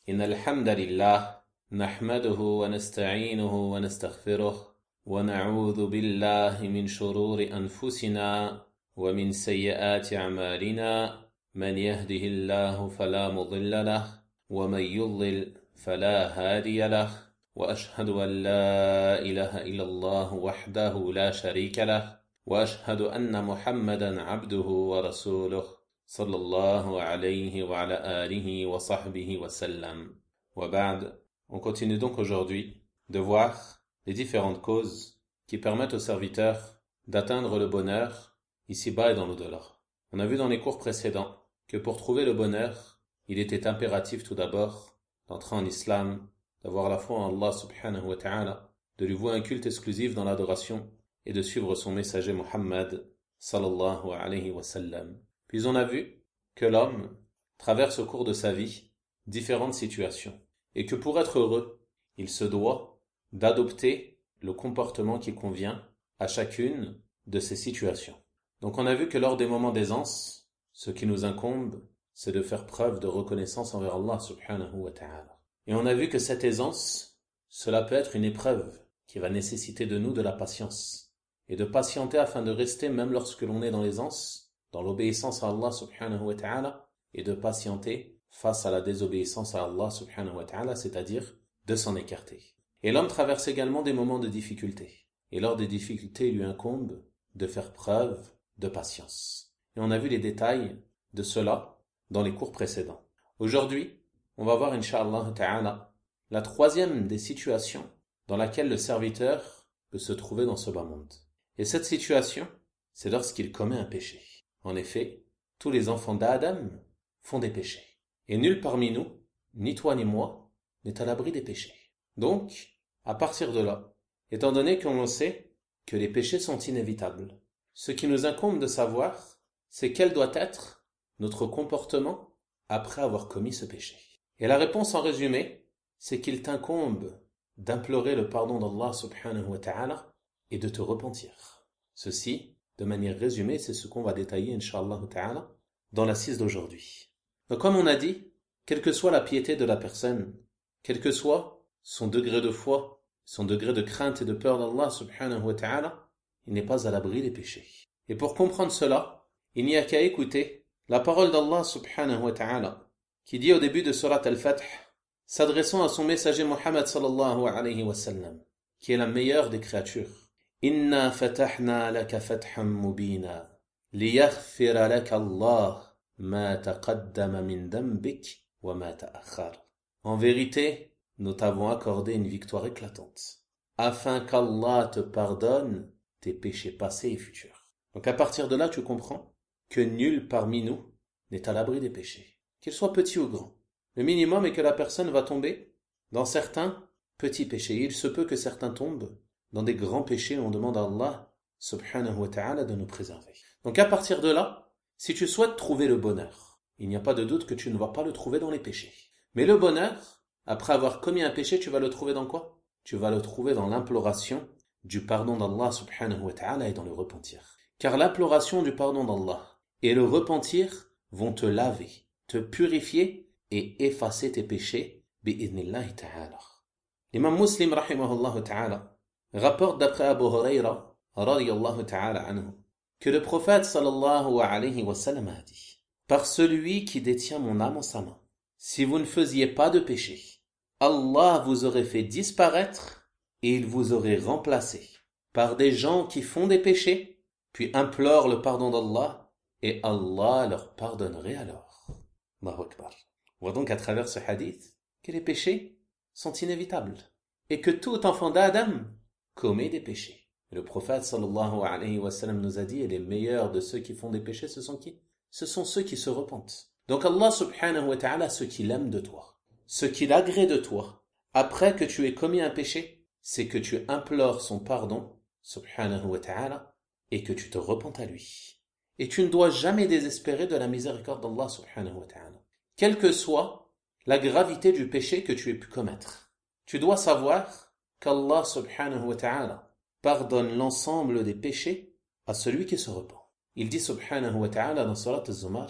إن الحمد لله نحمده ونستعينه ونستغفره ونعوذ بالله من شرور أنفسنا ومن سيئات أعمالنا من يهده الله فلا مضل له ومن يضلل فلا هادي له وأشهد أن لا إله إلا الله وحده لا شريك له وأشهد أن محمدا عبده ورسوله صلى الله عليه وعلى آله وصحبه وسلم. وبعد, on continue donc aujourd'hui de voir les différentes causes qui permettent aux serviteurs d'atteindre le bonheur ici-bas et dans l'au-delà. On a vu dans les cours précédents que pour trouver le bonheur, il était impératif tout d'abord d'entrer en islam, d'avoir la foi en Allah subhanahu wa ta'ala, de lui vouer un culte exclusif dans l'adoration et de suivre son messager Muhammad sallallahu alayhi wa sallam. Puis on a vu que l'homme traverse au cours de sa vie différentes situations et que pour être heureux, il se doit d'adopter le comportement qui convient à chacune de ces situations. Donc on a vu que lors des moments d'aisance, ce qui nous incombe, c'est de faire preuve de reconnaissance envers Allah subhanahu wa ta'ala. Et on a vu que cette aisance, cela peut être une épreuve qui va nécessiter de nous de la patience et de patienter afin de rester même lorsque l'on est dans l'aisance, dans l'obéissance à Allah subhanahu wa ta'ala, et de patienter face à la désobéissance à Allah subhanahu wa ta'ala, c'est-à-dire de s'en écarter. Et l'homme traverse également des moments de difficulté. Et lors des difficultés, il lui incombe de faire preuve de patience. Et on a vu les détails de cela dans les cours précédents. Aujourd'hui, on va voir, incha'Allah ta'ala, la troisième des situations dans laquelle le serviteur peut se trouver dans ce bas monde. Et cette situation, c'est lorsqu'il commet un péché. En effet, tous les enfants d'Adam font des péchés. Et nul parmi nous, ni toi ni moi, n'est à l'abri des péchés. Donc, à partir de là, étant donné qu'on sait que les péchés sont inévitables, ce qui nous incombe de savoir, c'est quel doit être notre comportement après avoir commis ce péché. Et la réponse en résumé, c'est qu'il t'incombe d'implorer le pardon d'Allah subhanahu wa ta'ala et de te repentir. Ceci, de manière résumée, c'est ce qu'on va détailler, incha'Allah ta'ala, dans l'assise d'aujourd'hui. Donc, comme on a dit, quelle que soit la piété de la personne, quel que soit son degré de foi, son degré de crainte et de peur d'Allah subhanahu wa ta'ala, il n'est pas à l'abri des péchés. Et pour comprendre cela, il n'y a qu'à écouter la parole d'Allah subhanahu wa ta'ala, qui dit au début de surat Al-Fath, s'adressant à son messager Muhammad sallallahu alayhi wa sallam, qui est la meilleure des créatures. إنا فتحنا لك فتحا مبينا ليغفر لك الله ما تقدم من ذنبك وما تأخر. En vérité, nous t'avons accordé une victoire éclatante, afin qu'Allah te pardonne tes péchés passés et futurs. Donc à partir de là, tu comprends que nul parmi nous n'est à l'abri des péchés, qu'il soit petit ou grand. Le minimum est que la personne va tomber dans certains petits péchés. Il se peut que certains tombent dans des grands péchés, on demande à Allah subhanahu wa ta'ala de nous préserver. Donc à partir de là, si tu souhaites trouver le bonheur, il n'y a pas de doute que tu ne vas pas le trouver dans les péchés. Mais le bonheur, après avoir commis un péché, tu vas le trouver dans quoi? Tu vas le trouver dans l'imploration du pardon d'Allah subhanahu wa ta'ala et dans le repentir. Car l'imploration du pardon d'Allah et le repentir vont te laver, te purifier et effacer tes péchés bi'idhnillahi ta'ala. L'imam Muslim rahimahullah ta'ala rapporte d'après Abu Huraira radiyallahu ta'ala anhu que le prophète sallallahu alayhi wa sallam a dit: par celui qui détient mon âme en sa main, si vous ne faisiez pas de péché, Allah vous aurait fait disparaître et il vous aurait remplacé par des gens qui font des péchés, puis implorent le pardon d'Allah et Allah leur pardonnerait alors. Allahu Akbar. On voit donc à travers ce hadith que les péchés sont inévitables et que tout enfant d'Adam commet des péchés. Et le prophète sallallahu alayhi wa sallam nous a dit, et les meilleurs de ceux qui font des péchés, ce sont qui? Ce sont ceux qui se repentent. Donc Allah subhanahu wa ta'ala, ce qu'il aime de toi, ce qu'il agrée de toi, après que tu aies commis un péché, c'est que tu implores son pardon, subhanahu wa ta'ala, et que tu te repentes à lui. Et tu ne dois jamais désespérer de la miséricorde d'Allah subhanahu wa ta'ala. Quelle que soit la gravité du péché que tu aies pu commettre, tu dois savoir qu'Allah subhanahu wa ta'ala pardonne l'ensemble des péchés à celui qui se repent. Il dit subhanahu wa ta'ala dans surat Az-Zumar: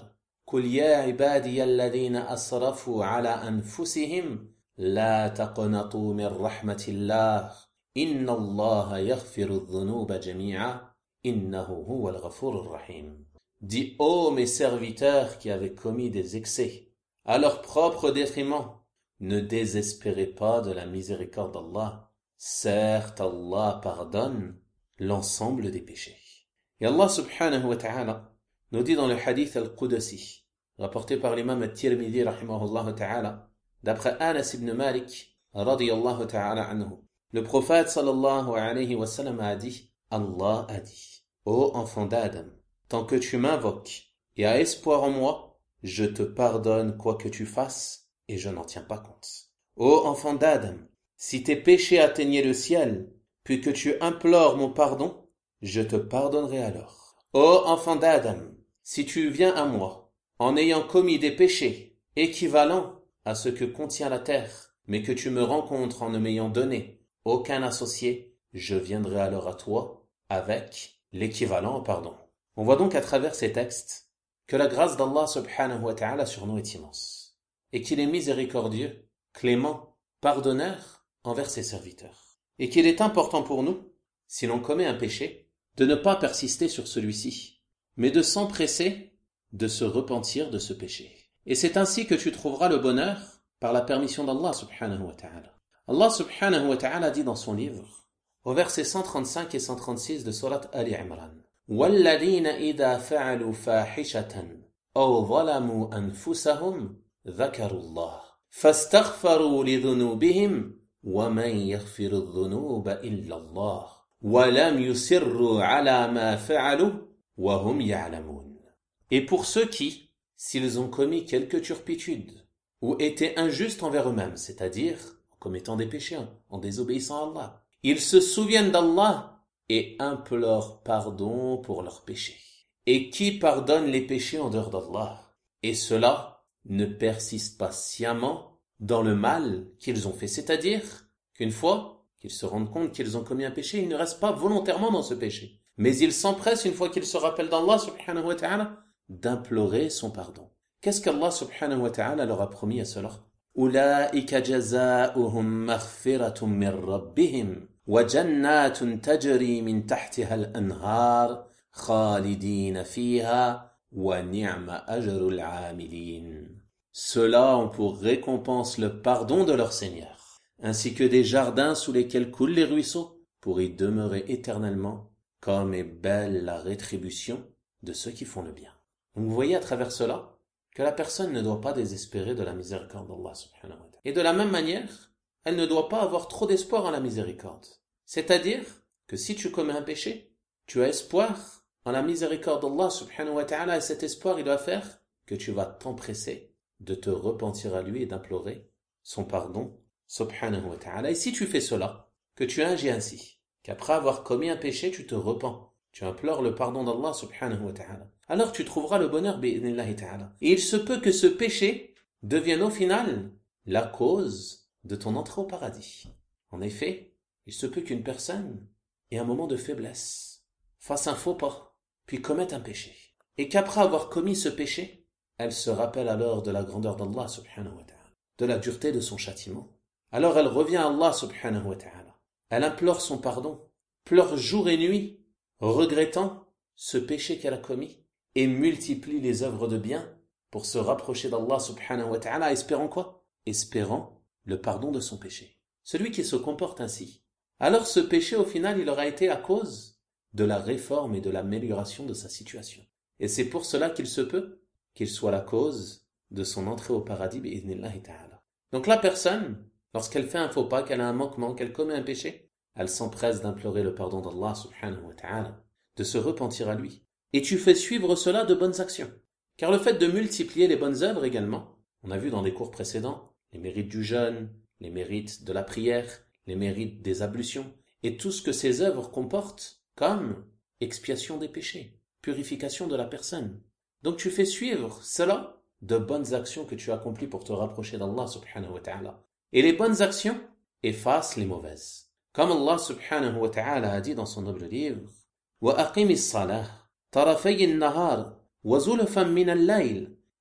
قل يا عبادي الذين أسرفوا على أنفسهم لا تقنطوا من رحمة الله إن الله يغفر الذنوب جميعا إنه هو الغفور الرحيم. Dis, ô mes serviteurs qui avez commis des excès à leur propre détriment, ne désespérez pas de la miséricorde d'Allah. Certes, Allah pardonne l'ensemble des péchés. Et Allah subhanahu wa ta'ala nous dit dans le hadith al-Qudsi, rapporté par l'imam al-Tirmidhi rahimahullah ta'ala, d'après Anas ibn Malik radiyallahu ta'ala anhu, le prophète sallallahu alayhi wa sallam a dit, Allah a dit, ô enfant d'Adam, tant que tu m'invoques et as espoir en moi, je te pardonne quoi que tu fasses et je n'en tiens pas compte. Ô enfant d'Adam, si tes péchés atteignaient le ciel, puis que tu implores mon pardon, je te pardonnerai alors. Ô enfant d'Adam, si tu viens à moi en ayant commis des péchés équivalents à ce que contient la terre, mais que tu me rencontres en ne m'ayant donné aucun associé, je viendrai alors à toi avec l'équivalent en pardon. On voit donc à travers ces textes que la grâce d'Allah subhanahu wa ta'ala sur nous est immense et qu'il est miséricordieux, clément, pardonneur envers ses serviteurs. Et qu'il est important pour nous, si l'on commet un péché, de ne pas persister sur celui-ci, mais de s'empresser de se repentir de ce péché. Et c'est ainsi que tu trouveras le bonheur par la permission d'Allah subhanahu wa ta'ala. Allah subhanahu wa ta'ala dit dans son livre, au verset 135 et 136 de Surat Ali Imran, وَالَّذِينَ إِذَا فَعَلُوا فَاحِشَةً أَوْ ظَلَمُوا أَنفُسَهُمْ ذَكَرُوا اللَّهَ فَاسْتَغْفَرُوا لِذُنُوبِهِمْ وَمَنْ يَغْفِرُ الذُّنُوبَ إِلَّا اللَّهُ وَلَمْ يُصِرُّوا عَلَى مَا فَعَلُوا وَهُمْ يَعْلَمُونَ. Et pour ceux qui, s'ils ont commis quelque turpitude ou étaient injustes envers eux-mêmes, c'est-à-dire en commettant des péchés, en désobéissant à Allah, ils se souviennent d'Allah et implorent pardon pour leurs péchés. Et qui pardonne les péchés en dehors d'Allah? Et ceux-là ne persistent pas sciemment dans le mal qu'ils ont fait, c'est-à-dire qu'une fois qu'ils se rendent compte qu'ils ont commis un péché, ils ne restent pas volontairement dans ce péché. Mais ils s'empressent, une fois qu'ils se rappellent d'Allah subhanahu wa ta'ala, d'implorer son pardon. Qu'est-ce qu'Allah subhanahu wa ta'ala leur a promis à cela? أُولَئِكَ جَزَاؤُهُمْ مَغْفِرَةٌ مِّن رَّبِّهِمْ وَجَنَّاتٌ تَجْرِي مِن تَحْتِهَا الْأَنْهَارُ خَالِدِينَ فِيهَا وَنِعْمَ أَجْرُ الْعَامِلِينَ. Ceux-là ont pour récompense le pardon de leur Seigneur, ainsi que des jardins sous lesquels coulent les ruisseaux, pour y demeurer éternellement, comme est belle la rétribution de ceux qui font le bien. Donc vous voyez à travers cela que la personne ne doit pas désespérer de la miséricorde d'Allah subhanahu wa ta'ala. Et de la même manière, elle ne doit pas avoir trop d'espoir en la miséricorde. C'est-à-dire que si tu commets un péché, tu as espoir en la miséricorde d'Allah subhanahu wa ta'ala, et cet espoir il doit faire que tu vas t'empresser de te repentir à lui et d'implorer son pardon subhanahu wa ta'ala. Et si tu fais cela, que tu agis ainsi, qu'après avoir commis un péché, tu te repens, tu implores le pardon d'Allah subhanahu wa ta'ala, alors tu trouveras le bonheur bi'idhnillahi ta'ala. Et il se peut que ce péché devienne au final la cause de ton entrée au paradis. En effet, il se peut qu'une personne ait un moment de faiblesse, fasse un faux pas, puis commette un péché. Et qu'après avoir commis ce péché, elle se rappelle alors de la grandeur d'Allah subhanahu wa ta'ala, de la dureté de son châtiment. Alors elle revient à Allah subhanahu wa ta'ala. Elle implore son pardon, pleure jour et nuit, regrettant ce péché qu'elle a commis, et multiplie les œuvres de bien pour se rapprocher d'Allah subhanahu wa ta'ala, espérant quoi? Espérant le pardon de son péché. Celui qui se comporte ainsi, alors ce péché au final il aura été la cause de la réforme et de l'amélioration de sa situation. Et c'est pour cela qu'il se peut qu'il soit la cause de son entrée au paradis bi'idhnillahi ta'ala. Donc la personne, lorsqu'elle fait un faux pas, qu'elle a un manquement, qu'elle commet un péché, elle s'empresse d'implorer le pardon d'Allah subhanahu wa ta'ala, de se repentir à lui. Et tu fais suivre cela de bonnes actions. Car le fait de multiplier les bonnes œuvres également, on a vu dans des cours précédents, les mérites du jeûne, les mérites de la prière, les mérites des ablutions, et tout ce que ces œuvres comportent comme expiation des péchés, purification de la personne. Donc tu fais suivre cela de bonnes actions que tu accomplis pour te rapprocher d'Allah subhanahu wa ta'ala. Et les bonnes actions effacent les mauvaises. Comme Allah subhanahu wa ta'ala a dit dans son noble livre, وَأَقِمِ الصَّلَاةَ طَرَفَيِ النَّهَارِ وَزُلَفًا مِنَ اللَّيْلِ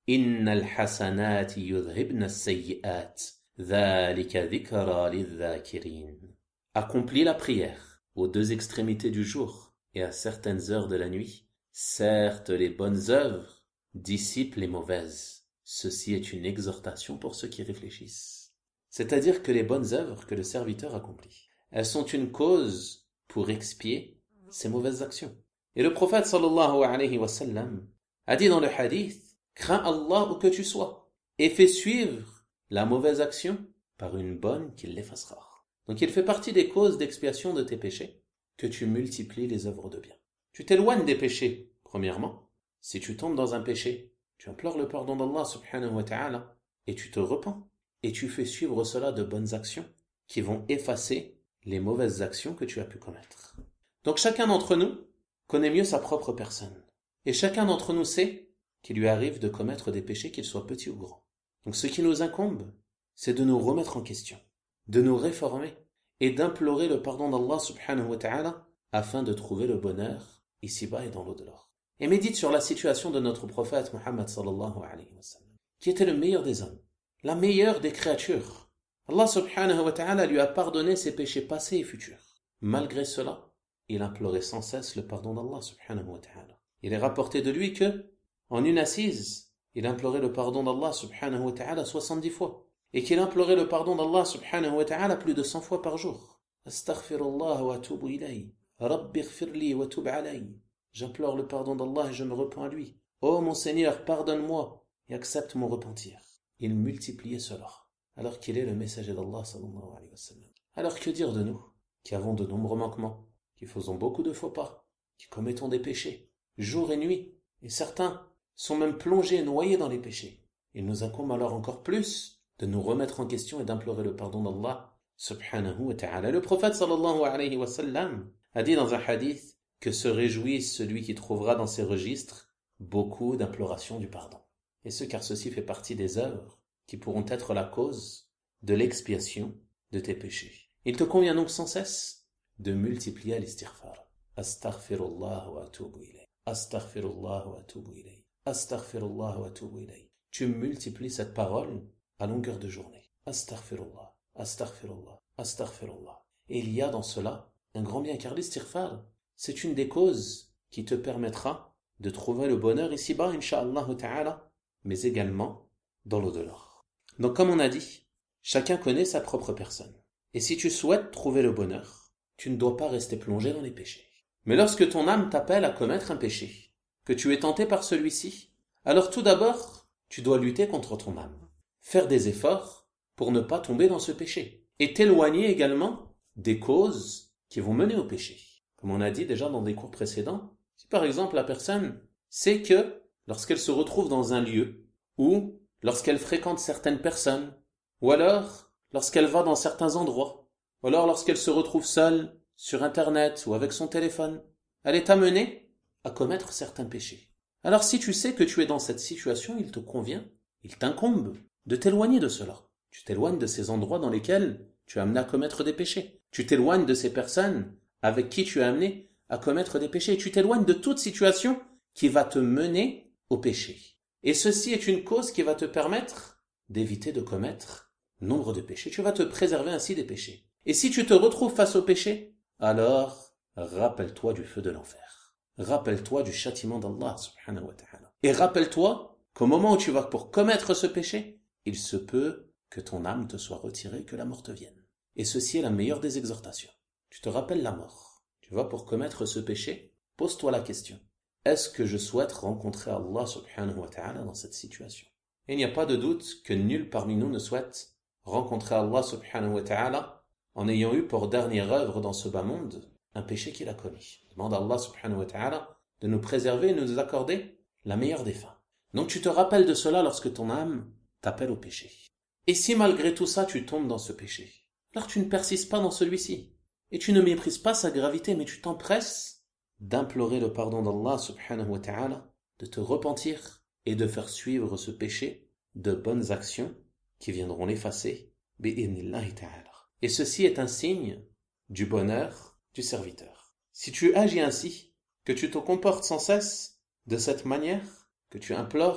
إِنَّ الْحَسَنَاتِ يُذْهِبْنَ السَّيِّئَاتِ ذَلِكَ ذِكْرَى لِلذَّاكِرِينَ. Accomplis la prière aux deux extrémités du jour et à certaines heures de la nuit. Certes, les bonnes œuvres dissipent les mauvaises. Ceci est une exhortation pour ceux qui réfléchissent. C'est-à-dire que les bonnes œuvres que le serviteur accomplit, elles sont une cause pour expier ses mauvaises actions. Et le prophète sallallahu alayhi wa sallam a dit dans le hadith, crains Allah où que tu sois et fais suivre la mauvaise action par une bonne qui l'effacera. Donc il fait partie des causes d'expiation de tes péchés que tu multiplies les œuvres de bien. Tu t'éloignes des péchés, premièrement. Si tu tombes dans un péché, tu implores le pardon d'Allah subhanahu wa ta'ala et tu te repens et tu fais suivre cela de bonnes actions qui vont effacer les mauvaises actions que tu as pu commettre. Donc chacun d'entre nous connaît mieux sa propre personne. Et chacun d'entre nous sait qu'il lui arrive de commettre des péchés, qu'ils soient petits ou grands. Donc ce qui nous incombe, c'est de nous remettre en question, de nous réformer et d'implorer le pardon d'Allah subhanahu wa ta'ala afin de trouver le bonheur ici-bas et dans l'au-delà. Et médite sur la situation de notre prophète Muhammad sallallahu alayhi wa sallam, qui était le meilleur des hommes, la meilleure des créatures. Allah subhanahu wa ta'ala lui a pardonné ses péchés passés et futurs. Malgré cela, il implorait sans cesse le pardon d'Allah subhanahu wa ta'ala. Il est rapporté de lui que, en une assise, il implorait le pardon d'Allah subhanahu wa ta'ala 70 fois. Et qu'il implorait le pardon d'Allah subhanahu wa ta'ala plus de 100 fois par jour. Astaghfirullah wa atubu ilayhi. Rabbi ighfirli wa tub alayhi. J'implore le pardon d'Allah et je me repens à lui. Oh mon Seigneur, pardonne-moi et accepte mon repentir. Il multipliait cela, alors qu'il est le messager d'Allah sallallahu alayhi wa sallam. Alors que dire de nous, qui avons de nombreux manquements, qui faisons beaucoup de faux pas, qui commettons des péchés, jour et nuit, et certains sont même plongés et noyés dans les péchés. Il nous incombe alors encore plus de nous remettre en question et d'implorer le pardon d'Allah subhanahu wa ta'ala. Le prophète sallallahu alayhi wa sallam a dit dans un hadith que se réjouisse celui qui trouvera dans ses registres beaucoup d'implorations du pardon. Et ce car ceci fait partie des œuvres qui pourront être la cause de l'expiation de tes péchés. Il te convient donc sans cesse de multiplier l'istighfar. Astaghfirullah wa atubu ilayh. Astaghfirullah wa atubu ilayh. Astaghfirullah wa atubu ilayh. Tu multiplies cette parole à longueur de journée. Astaghfirullah, astaghfirullah, astaghfirullah. Et il y a dans cela un grand bien, car l'istighfar, c'est une des causes qui te permettra de trouver le bonheur ici-bas, incha'Allah ta'ala, mais également dans l'au-delà. Donc comme on a dit, chacun connaît sa propre personne. Et si tu souhaites trouver le bonheur, tu ne dois pas rester plongé dans les péchés. Mais lorsque ton âme t'appelle à commettre un péché, que tu es tenté par celui-ci, alors tout d'abord, tu dois lutter contre ton âme. Faire des efforts pour ne pas tomber dans ce péché. Et t'éloigner également des causes qui vont mener au péché. Comme on a dit déjà dans des cours précédents, si par exemple la personne sait que lorsqu'elle se retrouve dans un lieu, ou lorsqu'elle fréquente certaines personnes, ou alors lorsqu'elle va dans certains endroits, ou alors lorsqu'elle se retrouve seule sur Internet ou avec son téléphone, elle est amenée à commettre certains péchés. Alors si tu sais que tu es dans cette situation, il te convient, il t'incombe de t'éloigner de cela. Tu t'éloignes de ces endroits dans lesquels tu es amené à commettre des péchés. Tu t'éloignes de ces personnes avec qui tu es amené à commettre des péchés. Tu t'éloignes de toute situation qui va te mener au péché. Et ceci est une cause qui va te permettre d'éviter de commettre nombre de péchés. Tu vas te préserver ainsi des péchés. Et si tu te retrouves face au péché, alors rappelle-toi du feu de l'enfer. Rappelle-toi du châtiment d'Allah subhanahu wa ta'ala. Et rappelle-toi qu'au moment où tu vas pour commettre ce péché, il se peut que ton âme te soit retirée, que la mort te vienne. Et ceci est la meilleure des exhortations. Tu te rappelles la mort. Tu vas pour commettre ce péché, pose-toi la question. Est-ce que je souhaite rencontrer Allah subhanahu wa ta'ala dans cette situation? Et il n'y a pas de doute que nul parmi nous ne souhaite rencontrer Allah subhanahu wa ta'ala en ayant eu pour dernière œuvre dans ce bas monde un péché qu'il a commis. Demande à Allah subhanahu wa ta'ala de nous préserver et de nous accorder la meilleure des fins. Donc tu te rappelles de cela lorsque ton âme t'appelle au péché. Et si malgré tout ça tu tombes dans ce péché, alors tu ne persistes pas dans celui-ci. Et tu ne méprises pas sa gravité, mais tu t'empresses d'implorer le pardon d'Allah subhanahu wa ta'ala, de te repentir et de faire suivre ce péché de bonnes actions qui viendront l'effacer, bi'idhnillahi ta'ala. Et ceci est un signe du bonheur du serviteur. Si tu agis ainsi, que tu te comportes sans cesse de cette manière, que tu implores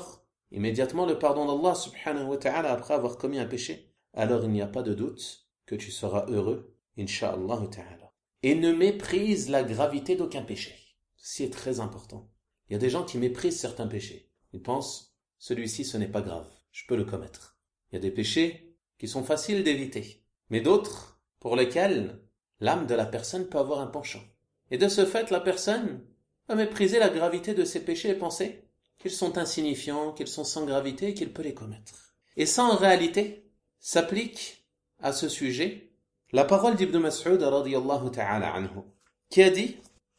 immédiatement le pardon d'Allah subhanahu wa ta'ala après avoir commis un péché, alors il n'y a pas de doute que tu seras heureux, insha'Allah ta'ala. Et ne méprise la gravité d'aucun péché. Ceci est très important. Il y a des gens qui méprisent certains péchés. Ils pensent, celui-ci ce n'est pas grave, je peux le commettre. Il y a des péchés qui sont faciles d'éviter, mais d'autres pour lesquels l'âme de la personne peut avoir un penchant. Et de ce fait, la personne va mépriser la gravité de ses péchés et penser qu'ils sont insignifiants, qu'ils sont sans gravité et qu'il peut les commettre. Et ça, en réalité, s'applique à ce sujet la parole d'Ibn Mas'ud radiyallahu ta'ala anhu, qui a dit,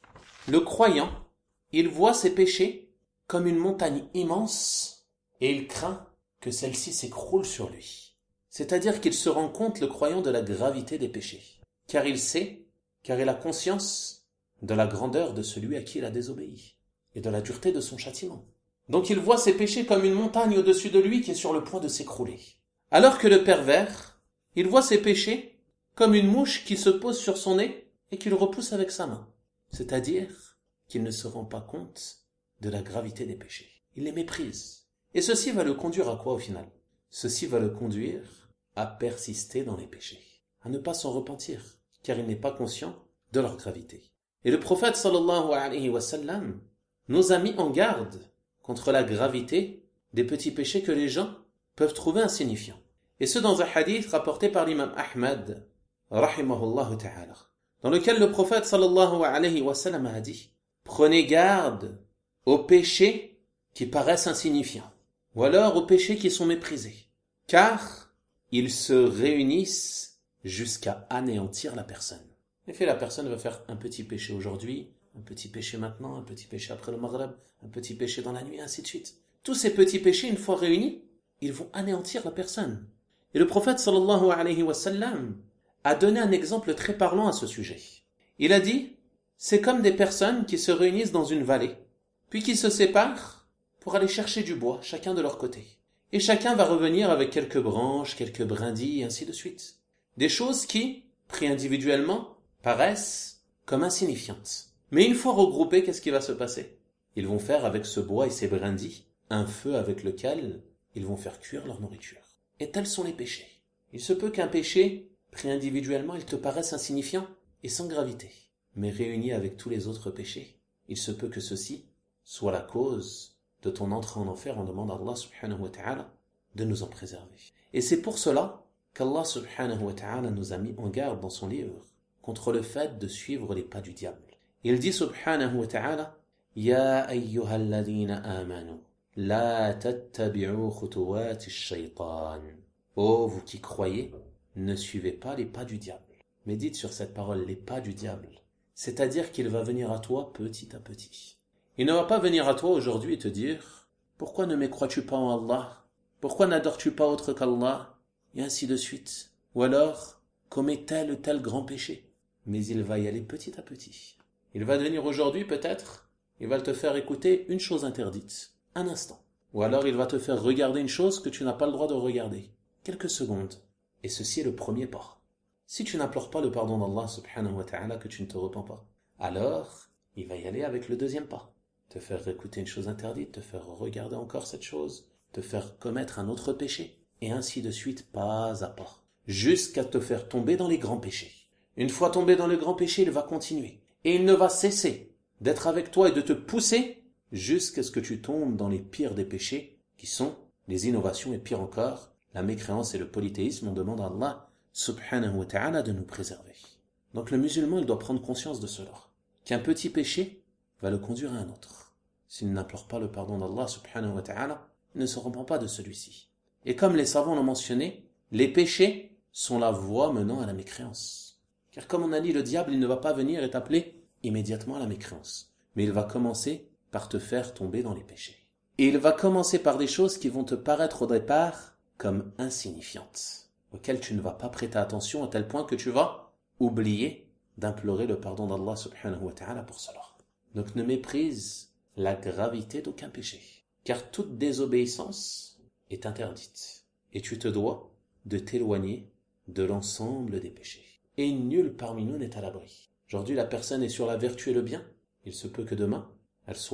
le croyant, il voit ses péchés comme une montagne immense et il craint que celle-ci s'écroule sur lui. C'est-à-dire qu'il se rend compte, le croyant, de la gravité des péchés. Car il sait, car il a conscience de la grandeur de celui à qui il a désobéi et de la dureté de son châtiment. Donc il voit ses péchés comme une montagne au-dessus de lui qui est sur le point de s'écrouler. Alors que le pervers, il voit ses péchés comme une mouche qui se pose sur son nez et qu'il repousse avec sa main. C'est-à-dire qu'il ne se rend pas compte de la gravité des péchés. Il les méprise. Et ceci va le conduire à quoi au final? Ceci va le conduire à persister dans les péchés, à ne pas s'en repentir, car il n'est pas conscient de leur gravité. Et le prophète sallallahu alayhi wa sallam nous a mis en garde contre la gravité des petits péchés que les gens peuvent trouver insignifiants. Et ce dans un hadith rapporté par l'imam Ahmad, rahimahullah ta'ala, dans lequel le prophète sallallahu alayhi wa sallam a dit, prenez garde aux péchés qui paraissent insignifiants, ou alors aux péchés qui sont méprisés, car ils se réunissent jusqu'à anéantir la personne. En effet, la personne va faire un petit péché aujourd'hui, un petit péché maintenant, un petit péché après le Maghreb, un petit péché dans la nuit, ainsi de suite. Tous ces petits péchés, une fois réunis, ils vont anéantir la personne. Et le prophète sallallahu alayhi wa sallam a donné un exemple très parlant à ce sujet. Il a dit, c'est comme des personnes qui se réunissent dans une vallée, puis qui se séparent pour aller chercher du bois, chacun de leur côté. Et chacun va revenir avec quelques branches, quelques brindilles, et ainsi de suite. Des choses qui, pris individuellement, paraissent comme insignifiantes. Mais une fois regroupés, qu'est-ce qui va se passer? Ils vont faire avec ce bois et ces brindilles un feu avec lequel ils vont faire cuire leur nourriture. Et tels sont les péchés. Il se peut qu'un péché, pris individuellement, il te paraisse insignifiant et sans gravité. Mais réuni avec tous les autres péchés, il se peut que ceci soit la cause de ton entrée en enfer. On demande à Allah subhanahu wa ta'ala de nous en préserver. Et c'est pour cela qu'Allah subhanahu wa ta'ala nous a mis en garde dans son livre contre le fait de suivre les pas du diable. Il dit subhanahu wa ta'ala, Ya ayyuhalladhina amanu, la tattabi'u khutuwati ash-shaytan. Oh, vous qui croyez, ne suivez pas les pas du diable. Médite sur cette parole, les pas du diable. C'est-à-dire qu'il va venir à toi petit à petit. Il ne va pas venir à toi aujourd'hui et te dire, pourquoi ne mécrois-tu pas en Allah? Pourquoi n'adores-tu pas autre qu'Allah? Et ainsi de suite. Ou alors, commets tel ou tel grand péché. Mais il va y aller petit à petit. Il va venir aujourd'hui peut-être, il va te faire écouter une chose interdite, un instant. Ou alors il va te faire regarder une chose que tu n'as pas le droit de regarder, quelques secondes. Et ceci est le premier pas. Si tu n'implores pas le pardon d'Allah subhanahu wa ta'ala, que tu ne te repens pas, alors il va y aller avec le deuxième pas. Te faire écouter une chose interdite, te faire regarder encore cette chose, te faire commettre un autre péché, et ainsi de suite, pas à pas, jusqu'à te faire tomber dans les grands péchés. Une fois tombé dans le grand péché, il va continuer. Et il ne va cesser d'être avec toi et de te pousser jusqu'à ce que tu tombes dans les pires des péchés, qui sont les innovations et pire encore, la mécréance et le polythéisme. On demande à Allah subhanahu wa ta'ala de nous préserver. Donc le musulman, il doit prendre conscience de cela, qu'un petit péché va le conduire à un autre. S'il n'implore pas le pardon d'Allah subhanahu wa ta'ala, il ne se repent pas de celui-ci. Et comme les savants l'ont mentionné, les péchés sont la voie menant à la mécréance. Car comme on a dit, le diable, il ne va pas venir et t'appeler immédiatement à la mécréance. Mais il va commencer par te faire tomber dans les péchés. Et il va commencer par des choses qui vont te paraître au départ comme insignifiantes, auxquelles tu ne vas pas prêter attention à tel point que tu vas oublier d'implorer le pardon d'Allah subhanahu wa ta'ala pour cela. Donc ne méprise la gravité d'aucun péché. Car toute désobéissance est interdite. Et tu te dois de t'éloigner de l'ensemble des péchés. Et nul parmi nous n'est à l'abri. Aujourd'hui, la personne est sur la vertu et le bien. Il se peut que demain, elle soit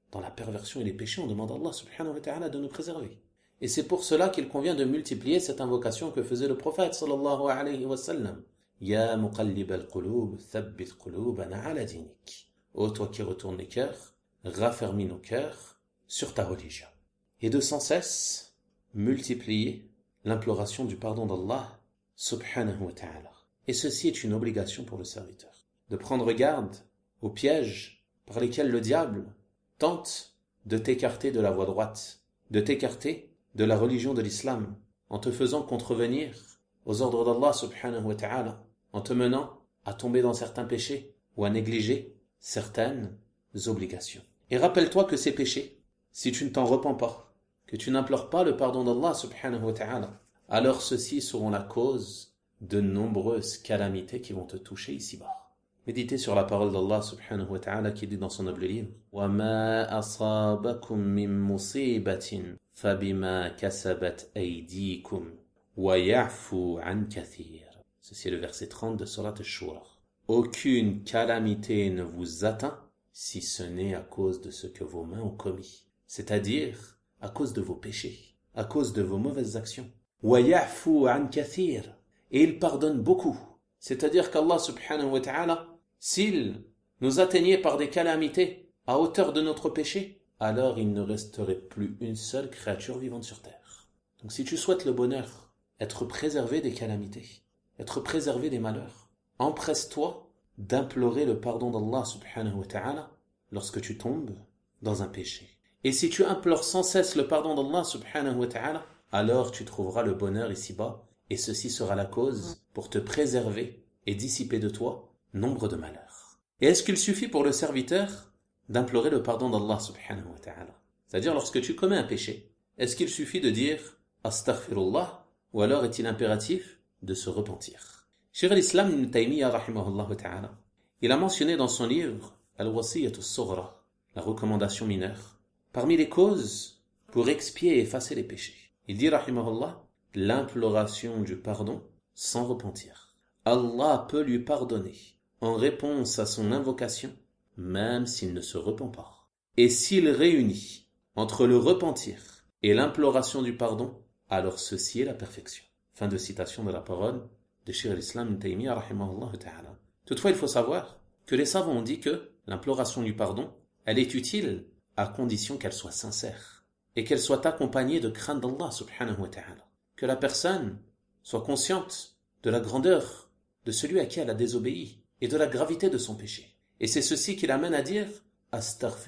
dans la perversion et les péchés, on demande à Allah subhanahu wa ta'ala de nous préserver. Et c'est pour cela qu'il convient de multiplier cette invocation que faisait le prophète sallallahu alayhi wa sallam. Ya muqallib al-qulub, thabbit qulubana ala dinik. Ô toi qui retournes les cœurs, raffermis nos cœurs sur ta religion. Et de sans cesse multiplier l'imploration du pardon d'Allah subhanahu wa ta'ala. Et ceci est une obligation pour le serviteur. De prendre garde aux pièges par lesquels le diable tente de t'écarter de la voie droite, de t'écarter de la religion de l'islam, en te faisant contrevenir aux ordres d'Allah subhanahu wa ta'ala, en te menant à tomber dans certains péchés ou à négliger certaines obligations. Et rappelle-toi que ces péchés, si tu ne t'en repens pas, que tu n'implores pas le pardon d'Allah subhanahu wa ta'ala, alors ceux-ci seront la cause de nombreuses calamités qui vont te toucher ici-bas. Méditez sur la parole d'Allah subhanahu wa ta'ala qui dit dans son noble livre وَمَا أَصَابَكُم مِّن مُّصِيبَةٍ فَبِمَا كَسَبَتْ أَيْدِيكُمْ وَيَعْفُو عَنْ كَثِيرٍ. Ceci est le verset 30 de Surat al-Shura. Aucune calamité ne vous atteint si ce n'est à cause de ce que vos mains ont commis, c'est-à-dire à cause de vos péchés, à cause de vos mauvaises actions. وَيَعْفُو عَنْ كَثِيرٍ. Et il pardonne beaucoup. C'est-à-dire qu'Allah subhanahu wa ta'ala, s'il nous atteignait par des calamités à hauteur de notre péché, alors il ne resterait plus une seule créature vivante sur terre. Donc si tu souhaites le bonheur, être préservé des calamités, être préservé des malheurs, empresse-toi d'implorer le pardon d'Allah subhanahu wa ta'ala lorsque tu tombes dans un péché. Et si tu implores sans cesse le pardon d'Allah subhanahu wa ta'ala, alors tu trouveras le bonheur ici-bas, et ceci sera la cause pour te préserver et dissiper de toi nombre de malheurs. Et est-ce qu'il suffit pour le serviteur d'implorer le pardon d'Allah subhanahu wa ta'ala? C'est-à-dire lorsque tu commets un péché, est-ce qu'il suffit de dire astaghfirullah, ou alors est-il impératif de se repentir? Cheikh al-Islam Ibn Taymiyyah rahimahullah ta'ala, il a mentionné dans son livre Al-Wasiyyatu as-Sughra, la recommandation mineure, parmi les causes pour expier et effacer les péchés. Il dit rahimahullah, l'imploration du pardon sans repentir. Allah peut lui pardonner en réponse à son invocation, même s'il ne se repent pas. Et s'il réunit entre le repentir et l'imploration du pardon, alors ceci est la perfection. Fin de citation de la parole de Cheikh al-Islam Ibn Taymiyyah rahimahullah ta'ala. Toutefois, il faut savoir que les savants ont dit que l'imploration du pardon, elle est utile à condition qu'elle soit sincère et qu'elle soit accompagnée de crainte d'Allah subhanahu wa ta'ala. Que la personne soit consciente de la grandeur de celui à qui elle a désobéi et de la gravité de son péché. Et c'est ceci qui l'amène à dire « Astaghfirullah ».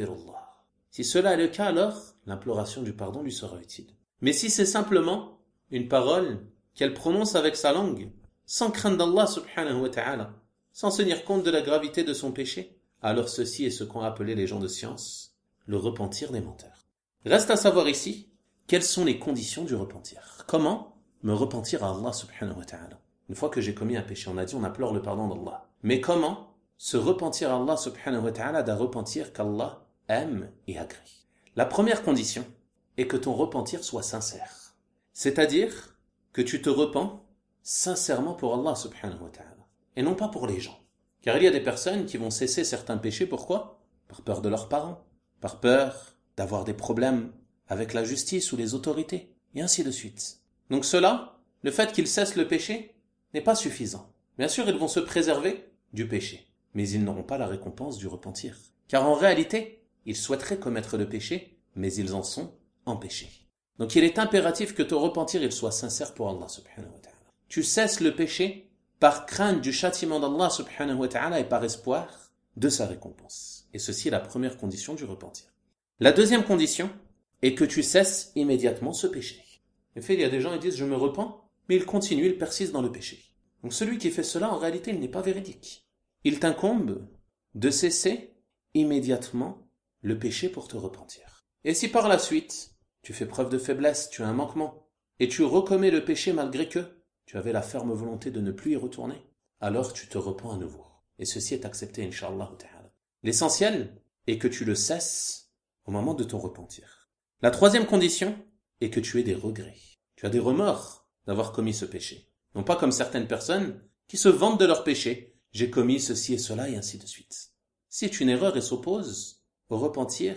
Si cela est le cas, alors l'imploration du pardon lui sera utile. Mais si c'est simplement une parole qu'elle prononce avec sa langue, sans crainte d'Allah subhanahu wa ta'ala, sans tenir compte de la gravité de son péché, alors ceci est ce qu'ont appelé les gens de science le repentir des menteurs. Reste à savoir ici quelles sont les conditions du repentir. Comment me repentir à Allah subhanahu wa ta'ala? Une fois que j'ai commis un péché, on a dit on implore le pardon d'Allah. Mais comment se repentir à Allah subhanahu wa ta'ala d'un repentir qu'Allah aime et agrée? La première condition est que ton repentir soit sincère. C'est-à-dire que tu te repens sincèrement pour Allah subhanahu wa ta'ala. Et non pas pour les gens. Car il y a des personnes qui vont cesser certains péchés, pourquoi? Par peur de leurs parents, par peur d'avoir des problèmes avec la justice ou les autorités, et ainsi de suite. Donc cela, le fait qu'ils cessent le péché, n'est pas suffisant. Bien sûr, ils vont se préserver du péché, mais ils n'auront pas la récompense du repentir. Car en réalité, ils souhaiteraient commettre le péché, mais ils en sont empêchés. Donc il est impératif que ton repentir il soit sincère pour Allah subhanahu wa ta'ala. Tu cesses le péché par crainte du châtiment d'Allah subhanahu wa ta'ala et par espoir de sa récompense. Et ceci est la première condition du repentir. La deuxième condition est que tu cesses immédiatement ce péché. En fait, il y a des gens qui disent « je me repens », mais ils continuent, ils persistent dans le péché. Donc celui qui fait cela, en réalité, il n'est pas véridique. Il t'incombe de cesser immédiatement le péché pour te repentir. Et si par la suite, tu fais preuve de faiblesse, tu as un manquement, et tu recommets le péché malgré que tu avais la ferme volonté de ne plus y retourner, alors tu te repens à nouveau. Et ceci est accepté, incha'Allah ta'ala. L'essentiel est que tu le cesses au moment de ton repentir. La troisième condition est que tu aies des regrets. Tu as des remords d'avoir commis ce péché. Non pas comme certaines personnes qui se vantent de leur péché. J'ai commis ceci et cela et ainsi de suite. C'est une erreur et s'oppose au repentir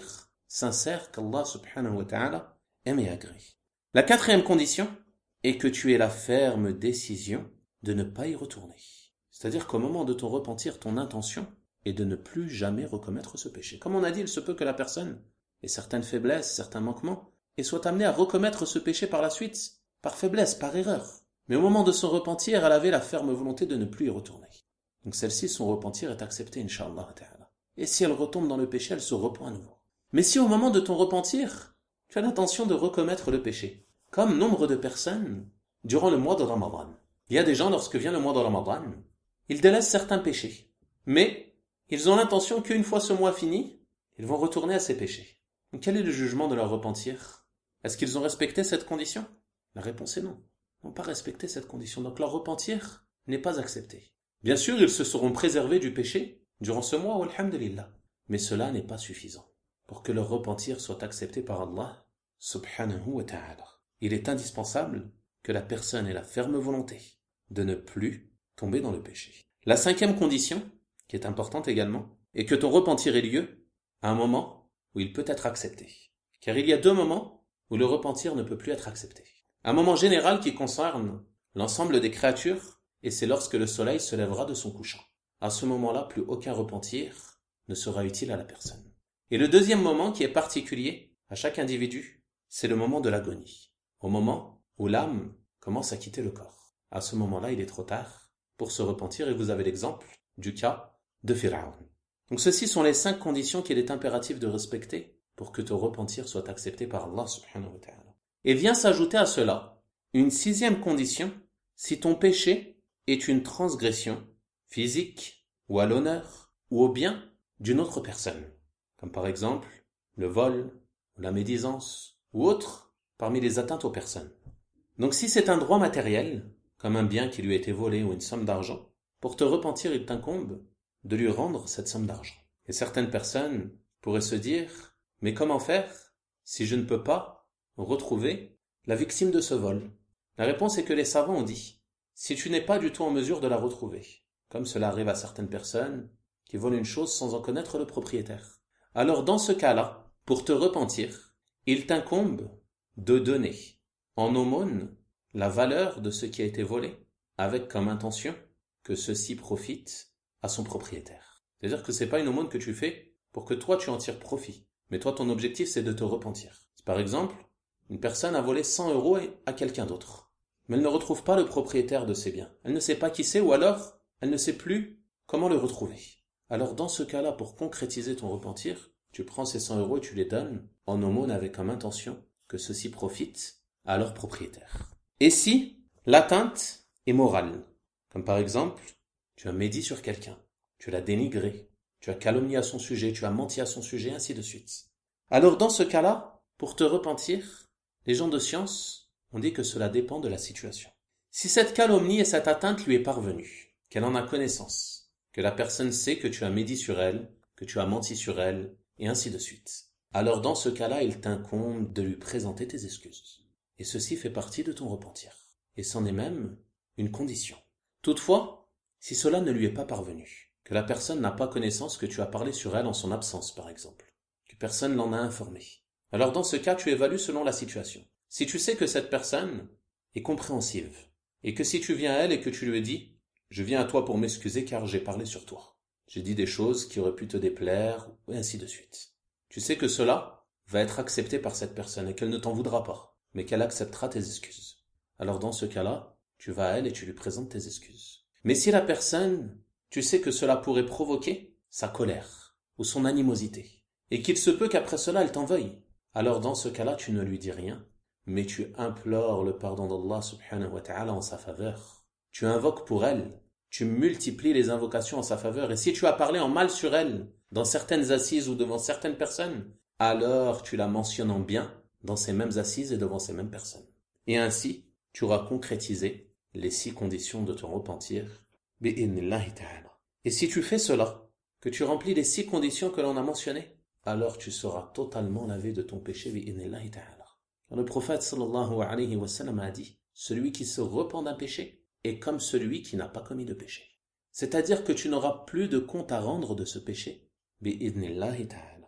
sincère qu'Allah subhanahu wa ta'ala aime et agrée. La quatrième condition est que tu aies la ferme décision de ne pas y retourner. C'est-à-dire qu'au moment de ton repentir, ton intention est de ne plus jamais recommettre ce péché. Comme on a dit, il se peut que la personne ait certaines faiblesses, certains manquements, et soit amenée à recommettre ce péché par la suite, par faiblesse, par erreur. Mais au moment de son repentir, elle avait la ferme volonté de ne plus y retourner. Donc celle-ci, son repentir est accepté, Inch'Allah ta'ala. Et si elle retombe dans le péché, elle se repent à nouveau. Mais si au moment de ton repentir, tu as l'intention de recommettre le péché, comme nombre de personnes durant le mois de Ramadan. Il y a des gens, lorsque vient le mois de Ramadan, ils délaissent certains péchés. Mais ils ont l'intention qu'une fois ce mois fini, ils vont retourner à ces péchés. Donc quel est le jugement de leur repentir? Est-ce qu'ils ont respecté cette condition? La réponse est non. Ils n'ont pas respecté cette condition. Donc leur repentir n'est pas accepté. Bien sûr, ils se seront préservés du péché durant ce mois, walhamdulillah. Mais cela n'est pas suffisant pour que leur repentir soit accepté par Allah subhanahu wa ta'ala. Il est indispensable que la personne ait la ferme volonté de ne plus tomber dans le péché. La cinquième condition, qui est importante également, est que ton repentir ait lieu à un moment où il peut être accepté. Car il y a deux moments où le repentir ne peut plus être accepté. Un moment général qui concerne l'ensemble des créatures, et c'est lorsque le soleil se lèvera de son couchant. À ce moment-là, plus aucun repentir ne sera utile à la personne. Et le deuxième moment qui est particulier à chaque individu, c'est le moment de l'agonie. Au moment où l'âme commence à quitter le corps. À ce moment-là, il est trop tard pour se repentir et vous avez l'exemple du cas de Pharaon. Donc ceci sont les 5 conditions qu'il est impératif de respecter pour que ton repentir soit accepté par Allah subhanahu wa ta'ala. Et vient s'ajouter à cela une 6e condition, si ton péché est une transgression physique ou à l'honneur ou au bien d'une autre personne. Comme par exemple le vol, ou la médisance, ou autre parmi les atteintes aux personnes. Donc si c'est un droit matériel, comme un bien qui lui a été volé ou une somme d'argent, pour te repentir, il t'incombe de lui rendre cette somme d'argent. Et certaines personnes pourraient se dire, mais comment faire si je ne peux pas retrouver la victime de ce vol? La réponse est que les savants ont dit, si tu n'es pas du tout en mesure de la retrouver, comme cela arrive à certaines personnes qui volent une chose sans en connaître le propriétaire, alors dans ce cas-là, pour te repentir, il t'incombe de donner en aumône la valeur de ce qui a été volé, avec comme intention que ceci profite à son propriétaire. C'est-à-dire que c'est pas une aumône que tu fais pour que toi tu en tires profit, mais toi ton objectif c'est de te repentir. Par exemple, une personne a volé 100 € à quelqu'un d'autre, mais elle ne retrouve pas le propriétaire de ses biens. Elle ne sait pas qui c'est ou alors elle ne sait plus comment le retrouver. Alors dans ce cas-là, pour concrétiser ton repentir, tu prends ces 100 € et tu les donnes en aumône avec comme intention que ceux-ci profitent à leur propriétaire. Et si l'atteinte est morale, comme par exemple, tu as médit sur quelqu'un, tu l'as dénigré, tu as calomnié à son sujet, tu as menti à son sujet, ainsi de suite. Alors dans ce cas-là, pour te repentir, les gens de science ont dit que cela dépend de la situation. Si cette calomnie et cette atteinte lui est parvenue, qu'elle en a connaissance, que la personne sait que tu as médit sur elle, que tu as menti sur elle, et ainsi de suite, alors dans ce cas-là, il t'incombe de lui présenter tes excuses. Et ceci fait partie de ton repentir. Et c'en est même une condition. Toutefois, si cela ne lui est pas parvenu, que la personne n'a pas connaissance que tu as parlé sur elle en son absence, par exemple, que personne l'en a informé, alors dans ce cas, tu évalues selon la situation. Si tu sais que cette personne est compréhensive, et que si tu viens à elle et que tu lui dis « Je viens à toi pour m'excuser car j'ai parlé sur toi. J'ai dit des choses qui auraient pu te déplaire, et ainsi de suite. » Tu sais que cela va être accepté par cette personne et qu'elle ne t'en voudra pas, mais qu'elle acceptera tes excuses. Alors dans ce cas-là, tu vas à elle et tu lui présentes tes excuses. Mais si la personne, tu sais que cela pourrait provoquer sa colère ou son animosité, et qu'il se peut qu'après cela elle t'en veuille, alors dans ce cas-là, tu ne lui dis rien, mais tu implores le pardon d'Allah subhanahu wa ta'ala en sa faveur. Tu invoques pour elle, tu multiplies les invocations en sa faveur, et si tu as parlé en mal sur elle, dans certaines assises ou devant certaines personnes, alors tu la mentionnes en bien dans ces mêmes assises et devant ces mêmes personnes. Et ainsi, tu auras concrétisé les 6 conditions de ton repentir, bi'idhnillahi ta'ala. Et si tu fais cela, que tu remplis les 6 conditions que l'on a mentionnées, alors tu seras totalement lavé de ton péché, bi'idhnillahi ta'ala. Le prophète sallallahu alayhi wa sallam a dit, celui qui se repent d'un péché est comme celui qui n'a pas commis de péché. C'est-à-dire que tu n'auras plus de compte à rendre de ce péché, bi'idhnillahi ta'ala.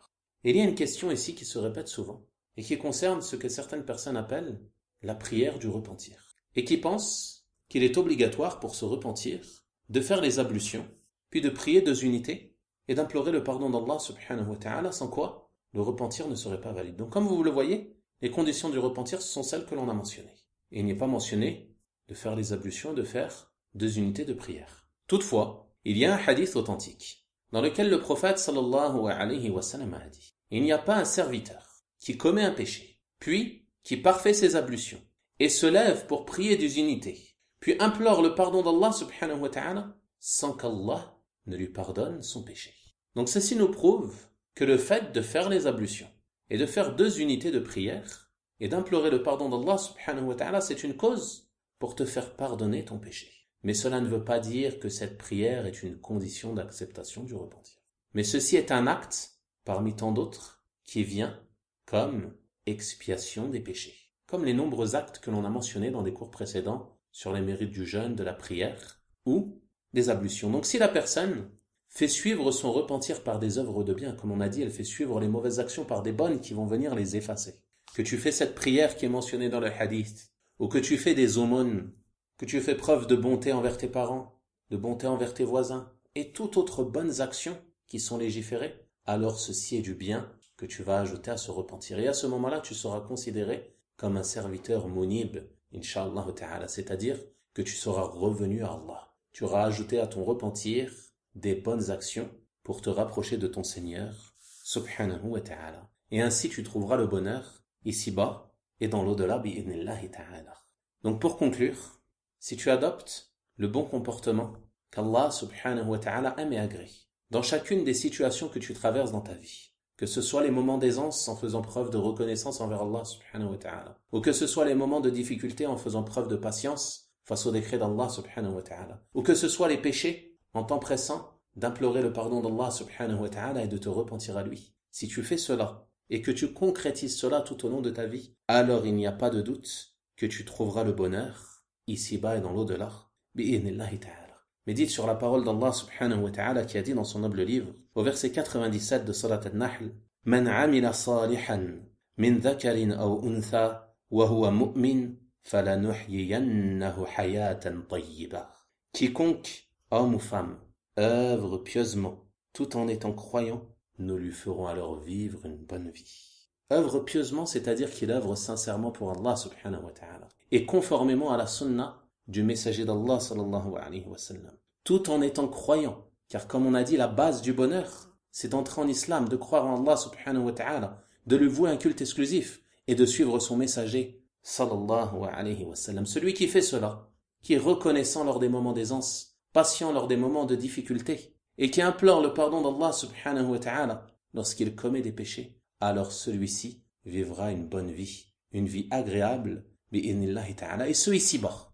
Et il y a une question ici qui se répète souvent et qui concerne ce que certaines personnes appellent la prière du repentir et qui pensent qu'il est obligatoire pour se repentir de faire les ablutions, puis de prier 2 unités et d'implorer le pardon d'Allah subhanahu wa ta'ala, sans quoi le repentir ne serait pas valide. Donc comme vous le voyez, les conditions du repentir sont celles que l'on a mentionnées. Et il n'est pas mentionné de faire les ablutions, de faire 2 unités de prière. Toutefois, il y a un hadith authentique dans lequel le prophète sallallahu alayhi wa sallam a dit: il n'y a pas un serviteur qui commet un péché, puis qui parfait ses ablutions et se lève pour prier 2 unités, puis implore le pardon d'Allah subhanahu wa ta'ala sans qu'Allah ne lui pardonne son péché. Donc ceci nous prouve que le fait de faire les ablutions et de faire 2 unités de prière et d'implorer le pardon d'Allah subhanahu wa ta'ala, c'est une cause pour te faire pardonner ton péché. Mais cela ne veut pas dire que cette prière est une condition d'acceptation du repentir. Mais ceci est un acte, parmi tant d'autres, qui vient comme expiation des péchés. Comme les nombreux actes que l'on a mentionnés dans des cours précédents sur les mérites du jeûne, de la prière ou des ablutions. Donc si la personne fait suivre son repentir par des œuvres de bien, comme on a dit, elle fait suivre les mauvaises actions par des bonnes qui vont venir les effacer. Que tu fais cette prière qui est mentionnée dans le hadith, ou que tu fais des aumônes, que tu fais preuve de bonté envers tes parents, de bonté envers tes voisins, et toutes autres bonnes actions qui sont légiférées, alors ceci est du bien que tu vas ajouter à ce repentir. Et à ce moment-là, tu seras considéré comme un serviteur munib, incha'Allah ta'ala, c'est-à-dire que tu seras revenu à Allah. Tu auras ajouté à ton repentir des bonnes actions pour te rapprocher de ton Seigneur, subhanahu wa ta'ala. Et ainsi tu trouveras le bonheur ici-bas et dans l'au-delà, bi'idnillahi ta'ala. Donc pour conclure, si tu adoptes le bon comportement qu'Allah subhanahu wa ta'ala aime et agrée dans chacune des situations que tu traverses dans ta vie, que ce soit les moments d'aisance en faisant preuve de reconnaissance envers Allah subhanahu wa ta'ala, ou que ce soit les moments de difficulté en faisant preuve de patience face au décret d'Allah subhanahu wa ta'ala, ou que ce soit les péchés en t'empressant d'implorer le pardon d'Allah subhanahu wa ta'ala et de te repentir à lui. Si tu fais cela et que tu concrétises cela tout au long de ta vie, alors il n'y a pas de doute que tu trouveras le bonheur ici-bas et dans l'au-delà, bi'idnillahi ta'ala. Médite sur la parole d'Allah subhanahu wa ta'ala qui a dit dans son noble livre, au verset 97 de Salat al-Nahl: Man amila salihan min dhakarin aw untha wa huwa mu'min falanuhyiyannahu hayatan tayyiba. Quiconque, homme ou femme, œuvre pieusement, tout en étant croyant, nous lui ferons alors vivre une bonne vie. Œuvre pieusement, c'est-à-dire qu'il œuvre sincèrement pour Allah subhanahu wa ta'ala, et conformément à la sunna du messager d'Allah sallallahu alayhi wa sallam, tout en étant croyant, car comme on a dit, la base du bonheur, c'est d'entrer en islam, de croire en Allah subhanahu wa ta'ala, de lui vouer un culte exclusif, et de suivre son messager sallallahu alayhi wa sallam. Celui qui fait cela, qui est reconnaissant lors des moments d'aisance, patient lors des moments de difficulté, et qui implore le pardon d'Allah subhanahu wa ta'ala lorsqu'il commet des péchés, alors celui-ci vivra une bonne vie, une vie agréable, bi'idnillahi ta'ala, et ce ici-bas.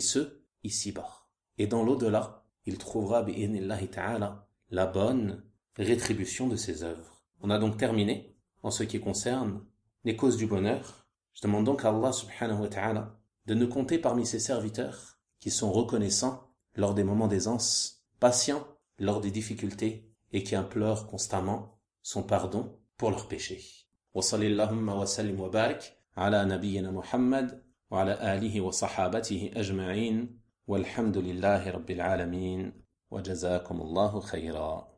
Et dans l'au-delà, il trouvera bi'idnillahi ta'ala la bonne rétribution de ses œuvres. On a donc terminé en ce qui concerne les causes du bonheur. Je demande donc à Allah subhanahu wa ta'ala de nous compter parmi ses serviteurs qui sont reconnaissants lors des moments d'aisance, patients lors des difficultés et qui implorent constamment son pardon pour leurs péchés. Wa sallallahu wa sallim wa barik ala nabiyyina Muhammad وعلى آله وصحابته أجمعين والحمد لله رب العالمين وجزاكم الله خيرا.